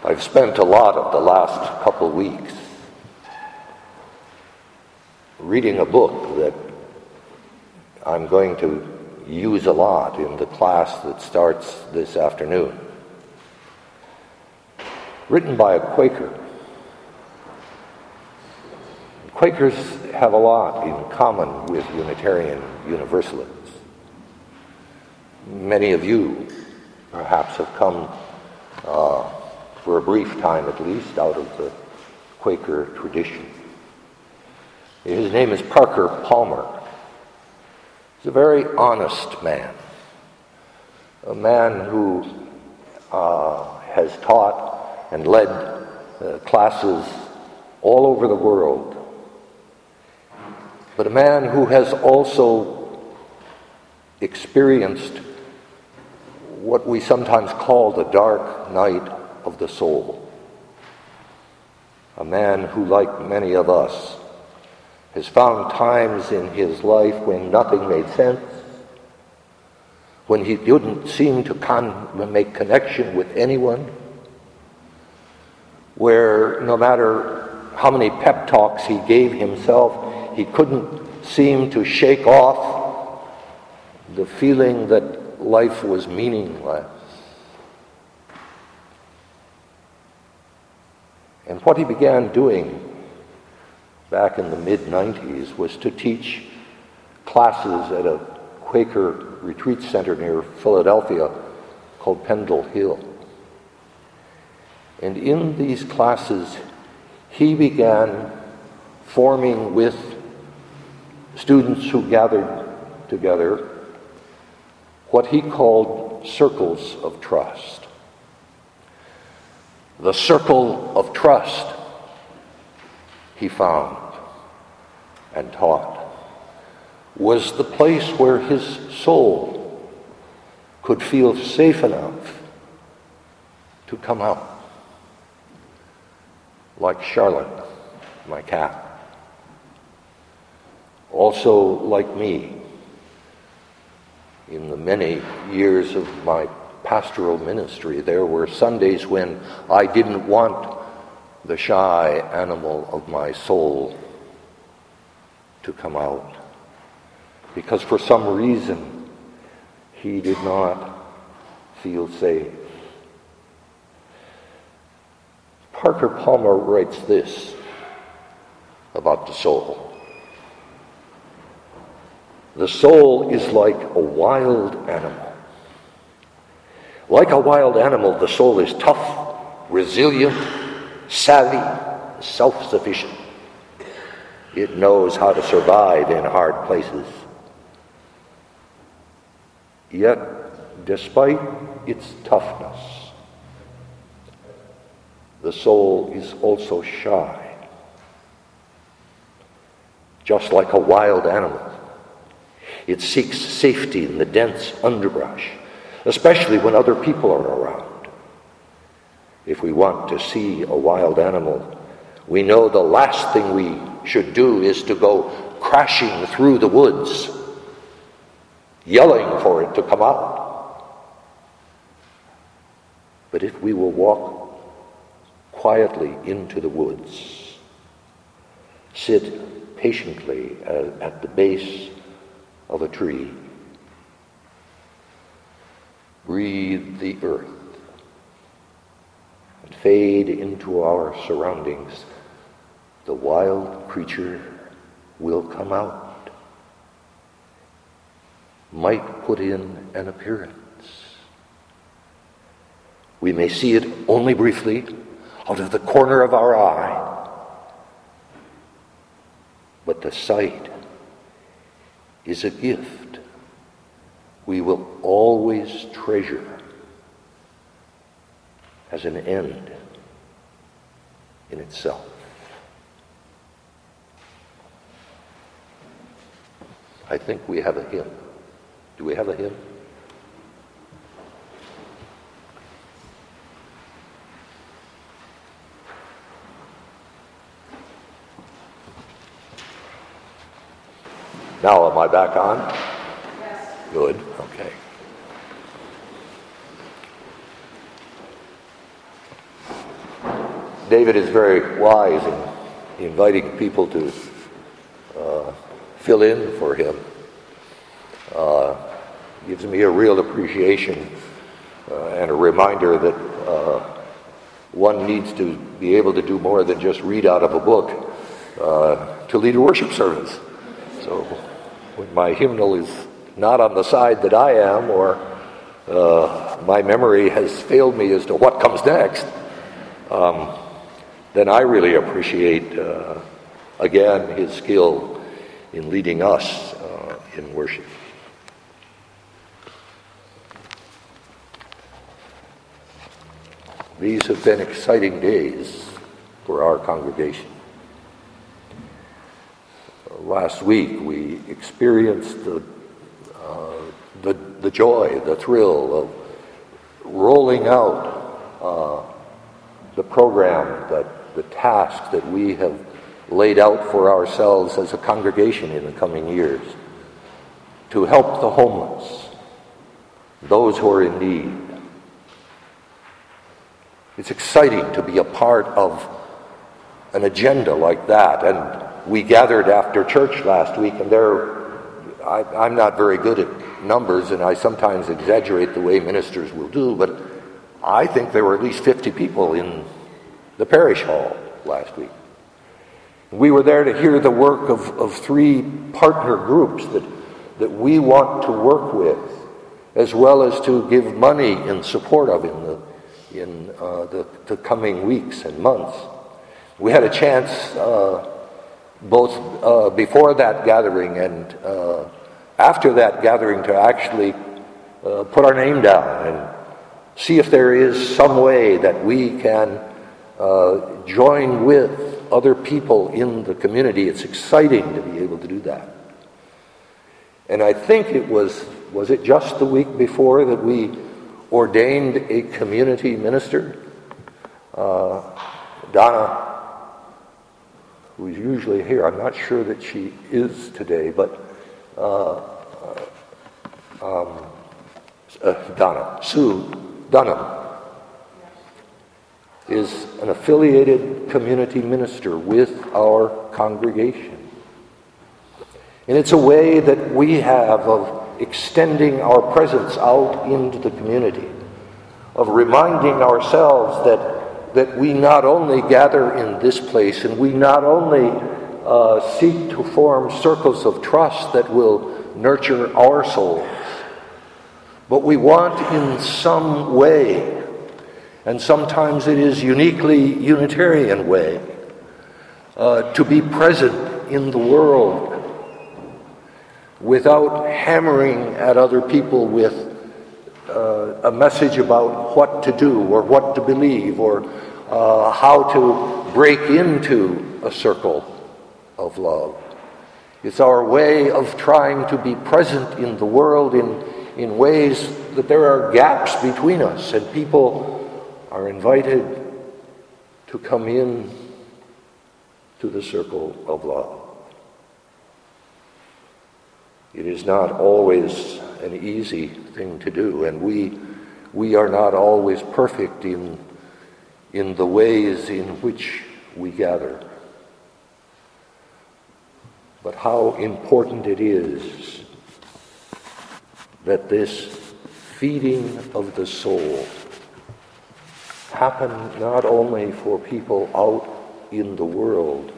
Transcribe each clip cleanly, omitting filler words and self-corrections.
I've spent a lot of the last couple weeks reading a book that I'm going to use a lot in the class that starts this afternoon. Written by a Quaker. Quakers have a lot in common with Unitarian Universalists. Many of you perhaps have come for a brief time at least out of the Quaker tradition. His name is Parker Palmer. He's a very honest man, a man who has taught and led classes all over the world, but a man who has also experienced what we sometimes call the dark night of the soul. A man who, like many of us, has found times in his life when nothing made sense, when he didn't seem to make connection with anyone, where no matter how many pep talks he gave himself, he couldn't seem to shake off the feeling that life was meaningless. And what he began doing back in the mid-90s was to teach classes at a Quaker retreat center near Philadelphia called Pendle Hill. And in these classes, he began forming with students who gathered together what he called circles of trust. The circle of trust, he found and taught, was the place where his soul could feel safe enough to come out. Like Charlotte, my cat. Also like me, in the many years of my pastoral ministry, there were Sundays when I didn't want the shy animal of my soul to come out, because for some reason he did not feel safe. Parker Palmer writes this about the soul. The soul is like a wild animal. Like a wild animal, the soul is tough, resilient, savvy, self-sufficient. It knows how to survive in hard places. Yet, despite its toughness, the soul is also shy. Just like a wild animal, it seeks safety in the dense underbrush, especially when other people are around. If we want to see a wild animal, we know the last thing we should do is to go crashing through the woods, yelling for it to come out. But if we will walk quietly into the woods, sit patiently at the base of a tree, breathe the earth, and fade into our surroundings, the wild creature will come out, might put in an appearance. We may see it only briefly, out of the corner of our eye, but the sight is a gift we will always treasure as an end in itself. I think we have a hymn. Do we have a hymn? Now, am I back on? Yes. Good, okay. David is very wise in inviting people to fill in for him. Gives me a real appreciation and a reminder that one needs to be able to do more than just read out of a book to lead a worship service. So when my hymnal is not on the side that I am, or my memory has failed me as to what comes next, then I really appreciate, again, his skill in leading us in worship. These have been exciting days for our congregation. Last week we experienced the joy, the thrill of rolling out the program, the task that we have laid out for ourselves as a congregation in the coming years, to help the homeless, those who are in need. It's exciting to be a part of an agenda like that. And we gathered after church last week, and I'm not very good at numbers, and I sometimes exaggerate the way ministers will do, but I think there were at least 50 people in the parish hall last week. We were there to hear the work of 3 partner groups that we want to work with, as well as to give money in support of in the coming weeks and months. We had a chance both before that gathering and after that gathering to actually put our name down and see if there is some way that we can join with other people in the community. It's exciting to be able to do that. And I think it was it just the week before that we ordained a community minister? Donna, who's usually here, I'm not sure that she is today, but Sue Dunham is an affiliated community minister with our congregation. And it's a way that we have of extending our presence out into the community, of reminding ourselves that we not only gather in this place and we not only seek to form circles of trust that will nurture our souls, but we want in some way, and sometimes it is uniquely Unitarian way, to be present in the world without hammering at other people with a message about what to do or what to believe or how to break into a circle of love. It's our way of trying to be present in the world in ways that there are gaps between us, and people are invited to come in to the circle of love. It is not always an easy thing to do, and we are not always perfect in the ways in which we gather. But how important it is that this feeding of the soul happen not only for people out in the world,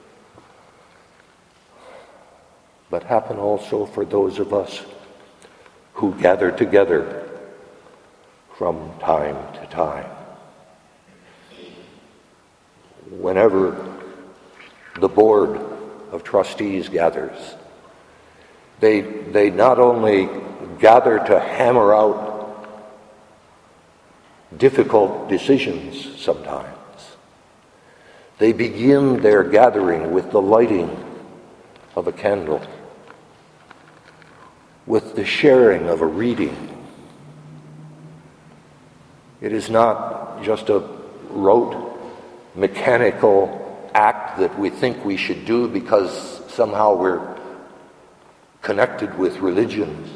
but happen also for those of us who gather together from time to time. Whenever the board of trustees gathers, they not only gather to hammer out difficult decisions sometimes, they begin their gathering with the lighting of a candle, with the sharing of a reading. It is not just a rote, mechanical act that we think we should do because somehow we're connected with religion.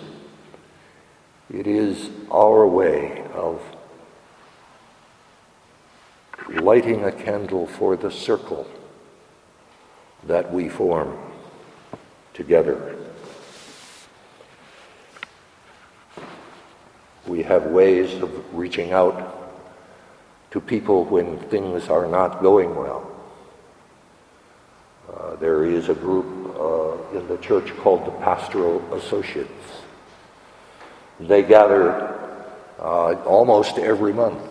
It is our way of lighting a candle for the circle that we form together. We have ways of reaching out to people when things are not going well. There is a group in the church called the Pastoral Associates. They gather almost every month,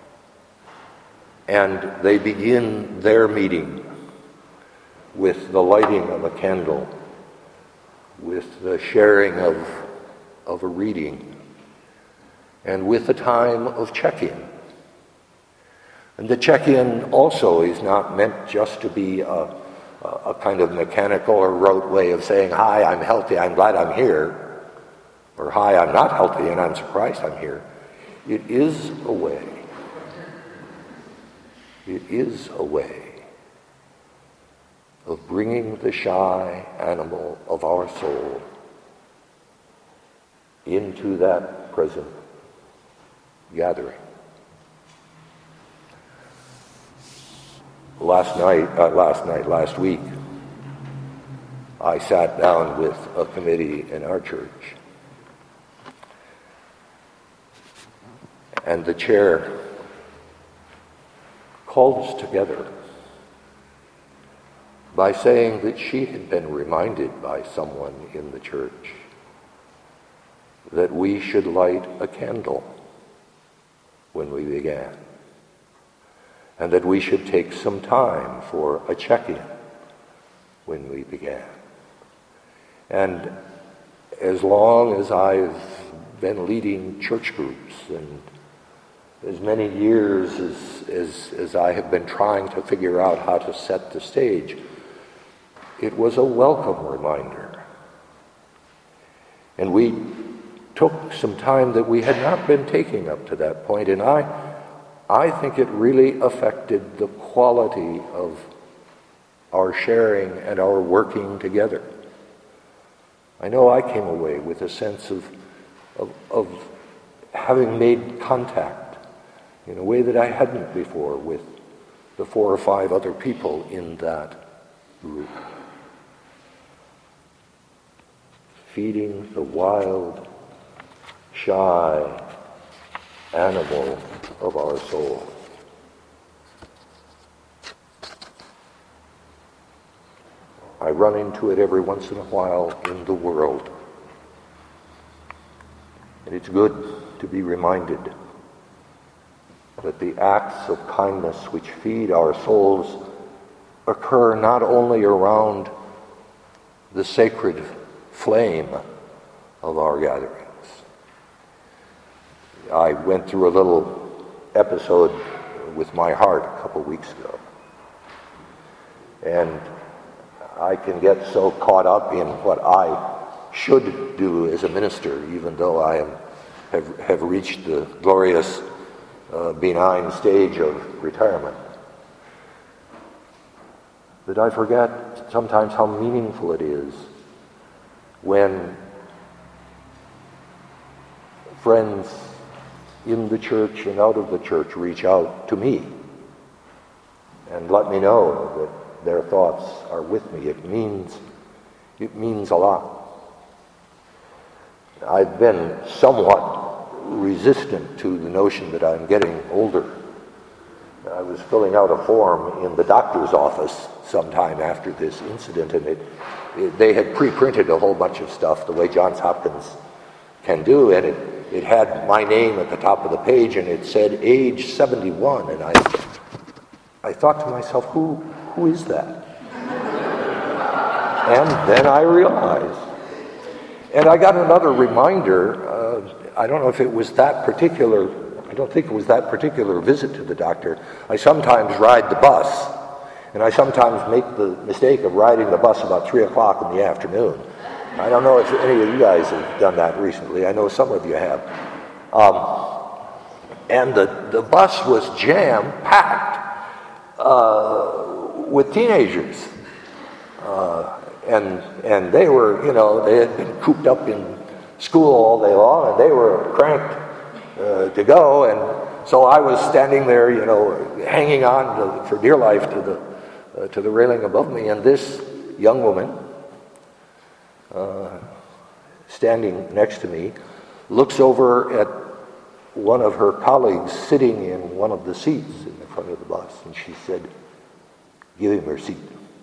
and they begin their meeting with the lighting of a candle, with the sharing of a reading, and with a time of check-in. And the check-in also is not meant just to be a kind of mechanical or rote way of saying, hi, I'm healthy, I'm glad I'm here, or hi, I'm not healthy and I'm surprised I'm here. It is a way. It is a way of bringing the shy animal of our soul into that present gathering. Last week, I sat down with a committee in our church, and the chair called us together by saying that she had been reminded by someone in the church that we should light a candle when we began, and that we should take some time for a check-in when we began. And as long as I've been leading church groups, and as many years as I have been trying to figure out how to set the stage, it was a welcome reminder. And we took some time that we had not been taking up to that point, and I think it really affected the quality of our sharing and our working together. I know I came away with a sense of having made contact in a way that I hadn't before with the 4 or 5 other people in that group. Feeding the wild, shy animal of our soul. I run into it every once in a while in the world. And it's good to be reminded that the acts of kindness which feed our souls occur not only around the sacred flame of our gatherings. I went through a little episode with my heart a couple weeks ago. And I can get so caught up in what I should do as a minister, even though I have reached the glorious, benign stage of retirement, that I forget sometimes how meaningful it is when friends in the church and out of the church reach out to me and let me know that their thoughts are with me. It means a lot. I've been somewhat resistant to the notion that I'm getting older. I was filling out a form in the doctor's office sometime after this incident, and they had pre-printed a whole bunch of stuff the way Johns Hopkins can do, and it had my name at the top of the page, and it said age 71, and I thought to myself, who is that? And then I realized. And I got another reminder. I don't know if it was that particular, I don't think it was that particular visit to the doctor. I sometimes ride the bus, and I sometimes make the mistake of riding the bus about 3 o'clock in the afternoon. I don't know if any of you guys have done that recently. I know some of you have. And the bus was jam-packed with teenagers. And they were, they had been cooped up in school all day long, and they were cranked to go. And So I was standing there, hanging on for dear life to the railing above me, and this young woman, standing next to me, looks over at one of her colleagues sitting in one of the seats in the front of the bus, and she said, "Give him your seat."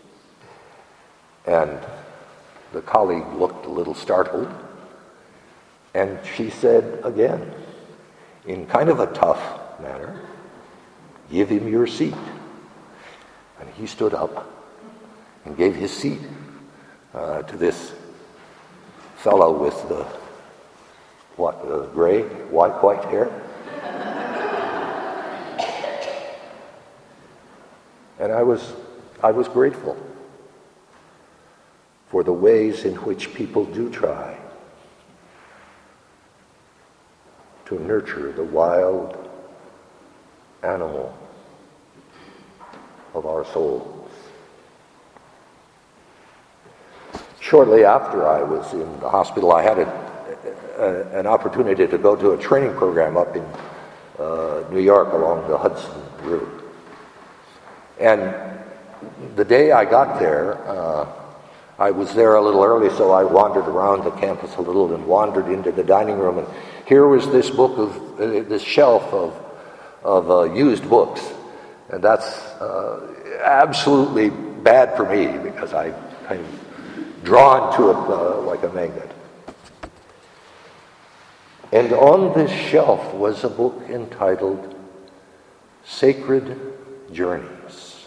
And the colleague looked a little startled, and she said again, in kind of a tough manner, "Give him your seat." And he stood up and gave his seat to this fellow with the gray, white hair. And I was grateful for the ways in which people do try to nurture the wild animal of our souls. Shortly after I was in the hospital, I had an opportunity to go to a training program up in New York along the Hudson River. And the day I got there, I was there a little early, so I wandered around the campus a little and wandered into the dining room. And here was this this shelf of used books. And that's absolutely bad for me because I'm kind of drawn to it like a magnet. And on this shelf was a book entitled Sacred Journeys.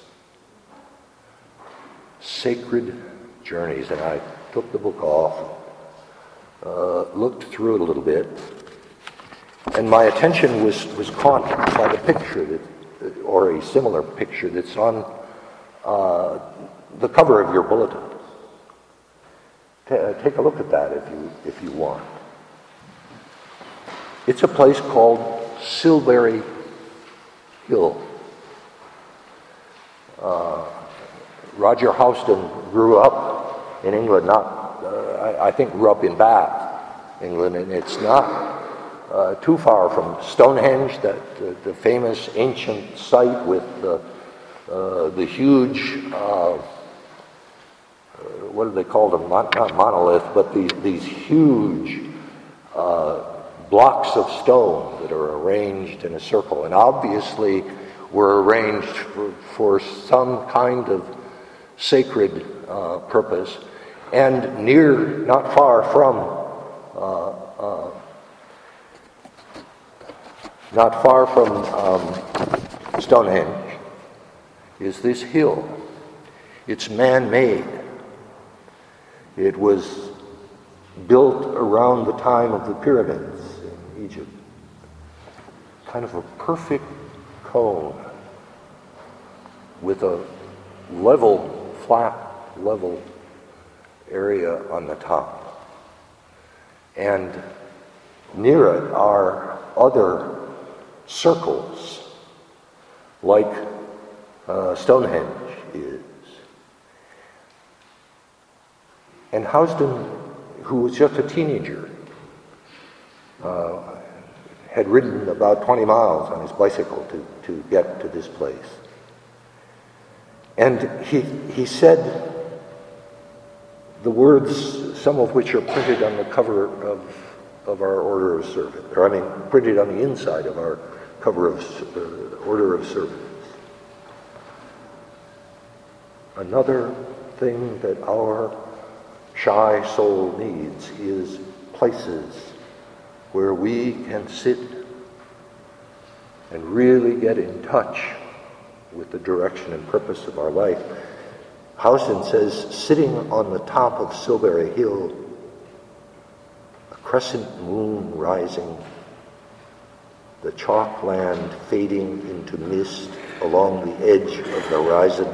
Sacred Journeys. And I took the book off, looked through it a little bit, and my attention was caught by the picture or a similar picture that's on the cover of your bulletin. Take a look at that if you want. It's a place called Silbury Hill. Roger Houston grew up in England, I think grew up in Bath, England, and it's not too far from Stonehenge, the famous ancient site with the huge, what do they call them? Not monolith, but these huge blocks of stone that are arranged in a circle, and obviously were arranged for some kind of sacred purpose. And not far from Stonehenge is this hill. It's man-made. It was built around the time of the pyramids in Egypt. Kind of a perfect cone with a flat level area on the top. And near it are other circles, like Stonehenge is. And Houston, who was just a teenager, had ridden about 20 miles on his bicycle to get to this place. And he said the words, some of which are printed on the cover of our Order of Service, printed on the inside of our cover of Order of Service. Another thing that our shy soul needs is places where we can sit and really get in touch with the direction and purpose of our life. Houston says, sitting on the top of Silbury Hill, a crescent moon rising, the chalk land fading into mist along the edge of the horizon,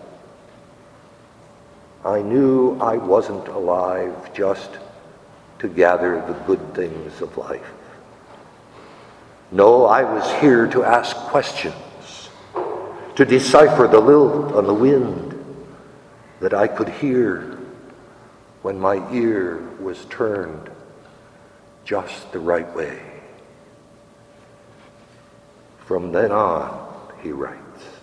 I knew I wasn't alive just to gather the good things of life. No, I was here to ask questions, to decipher the lilt on the wind that I could hear when my ear was turned just the right way. From then on, he writes,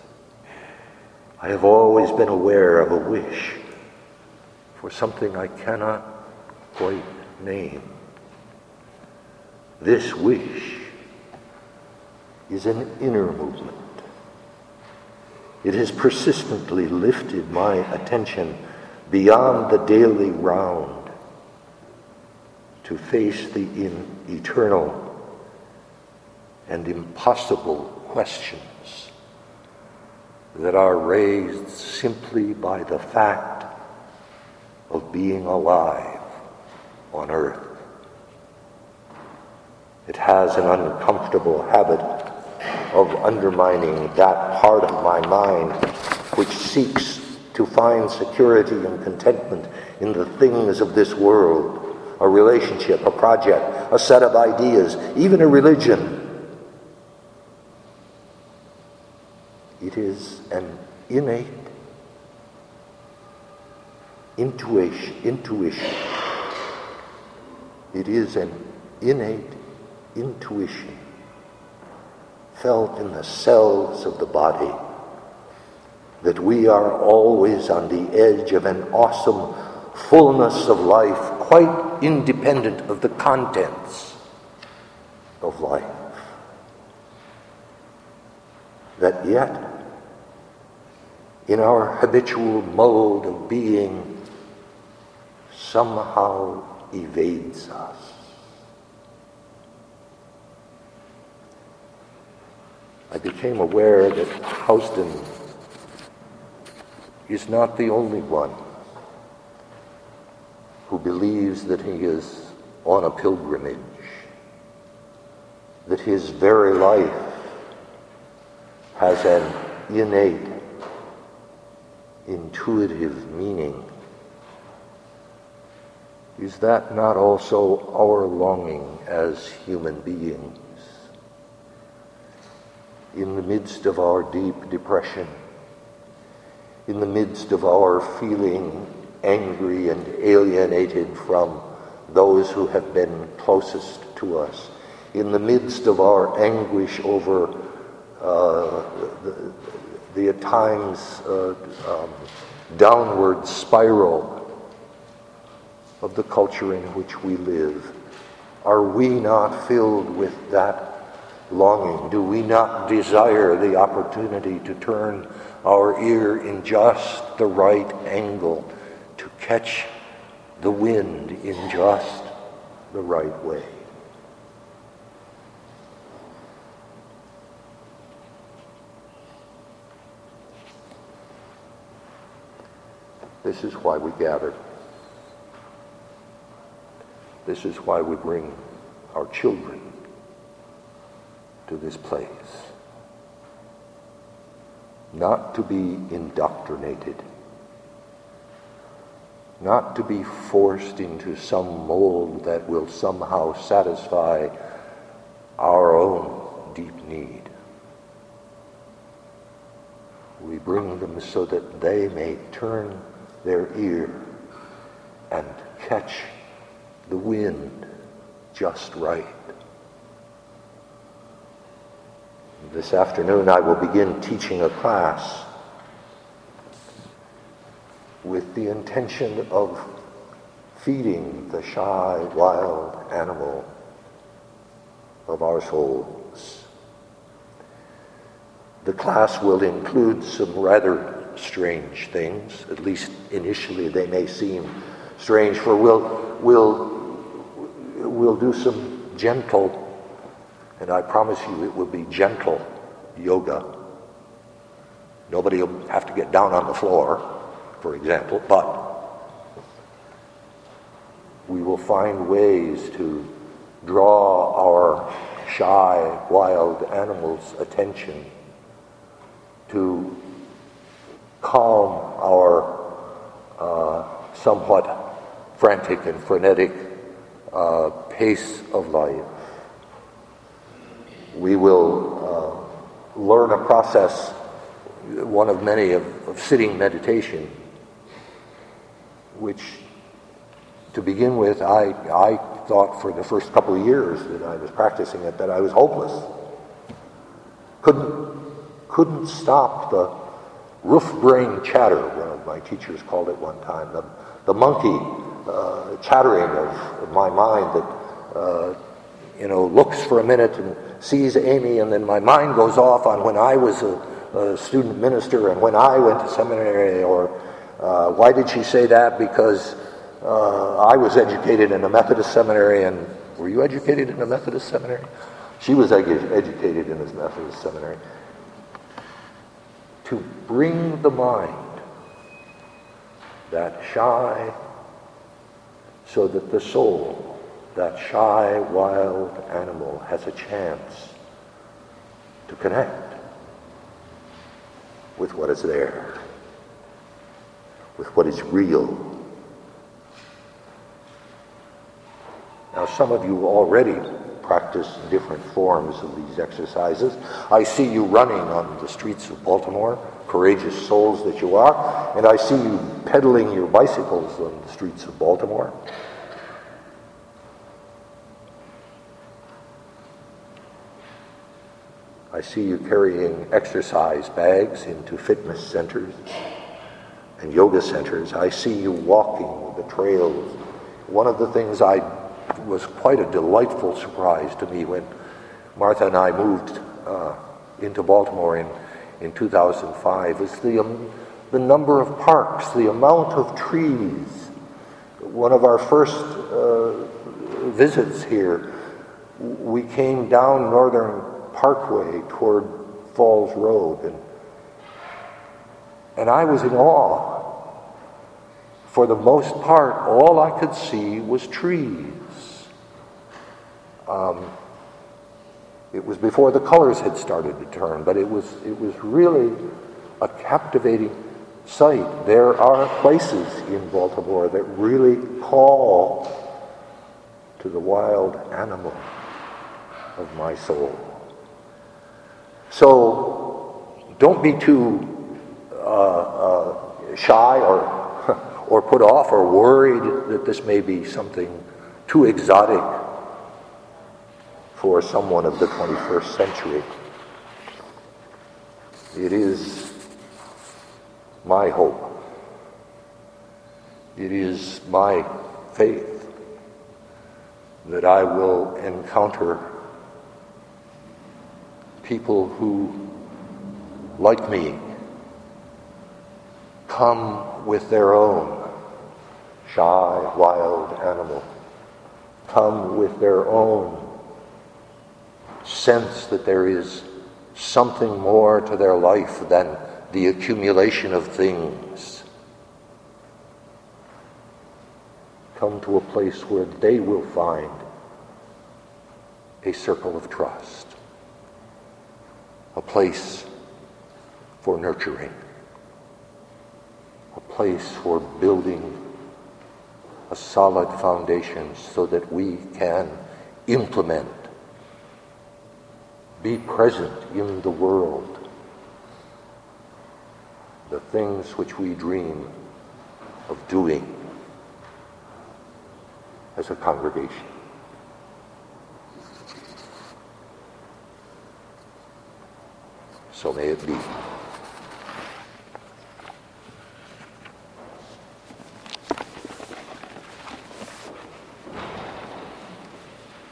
I have always been aware of a wish for something I cannot quite name. This wish is an inner movement. It has persistently lifted my attention beyond the daily round to face the eternal and impossible questions that are raised simply by the fact of being alive on earth. It has an uncomfortable habit of undermining that part of my mind which seeks to find security and contentment in the things of this world, a relationship, a project, a set of ideas, even a religion. It is an innate intuition. It is an innate intuition felt in the cells of the body that we are always on the edge of an awesome fullness of life, quite independent of the contents of life. That yet, in our habitual mode of being, somehow evades us. I became aware that Housden is not the only one who believes that he is on a pilgrimage, that his very life has an innate, intuitive meaning. Is that not also our longing as human beings? In the midst of our deep depression, in the midst of our feeling angry and alienated from those who have been closest to us, in the midst of our anguish over the at times downward spiral of the culture in which we live, are we not filled with that longing? Do we not desire the opportunity to turn our ear in just the right angle, to catch the wind in just the right way? This is why we gather. This is why we bring our children to this place. Not to be indoctrinated, not to be forced into some mold that will somehow satisfy our own deep need. We bring them so that they may turn their ear and catch the wind just right. This afternoon I will begin teaching a class with the intention of feeding the shy, wild animal of our souls. The class will include some rather strange things, at least initially they may seem strange, for we'll do some gentle, and I promise you it will be gentle yoga. Nobody will have to get down on the floor, for example, but we will find ways to draw our shy, wild animals' attention, to calm our somewhat frantic and frenetic pace of life. We will learn a process, one of many, of sitting meditation, which, to begin with, I thought for the first couple of years that I was practicing it that I was hopeless. couldn't stop the roof brain chatter, one of my teachers called it one time, the monkey chattering of my mind that looks for a minute and sees Amy, and then my mind goes off on when I was a student minister and when I went to seminary, or why did she say that? Because I was educated in a Methodist seminary. And were you educated in a Methodist seminary? She was educated in a Methodist seminary. To bring the mind, that shy, so that the soul, that shy, wild animal, has a chance to connect with what is there, with what is real. Now, some of you already practice different forms of these exercises. I see you running on the streets of Baltimore, courageous souls that you are, and I see you pedaling your bicycles on the streets of Baltimore. I see you carrying exercise bags into fitness centers and yoga centers. I see you walking the trails. One of the things was quite a delightful surprise to me when Martha and I moved into Baltimore in 2005 is the number of parks, the amount of trees. One of our first visits here, we came down Northern Parkway toward Falls Road, and I was in awe. For the most part, all I could see was trees. It was before the colors had started to turn, but it was really a captivating sight. There are places in Baltimore that really call to the wild animal of my soul. So don't be too shy or put off or worried that this may be something too exotic for someone of the 21st century. It is my hope. It is my faith that I will encounter people who, like me, come with their own shy, wild animal, come with their own sense that there is something more to their life than the accumulation of things. Come to a place where they will find a circle of trust, a place for nurturing, a place for building a solid foundation so that we can implement, be present in the world, the things which we dream of doing as a congregation. So may it be.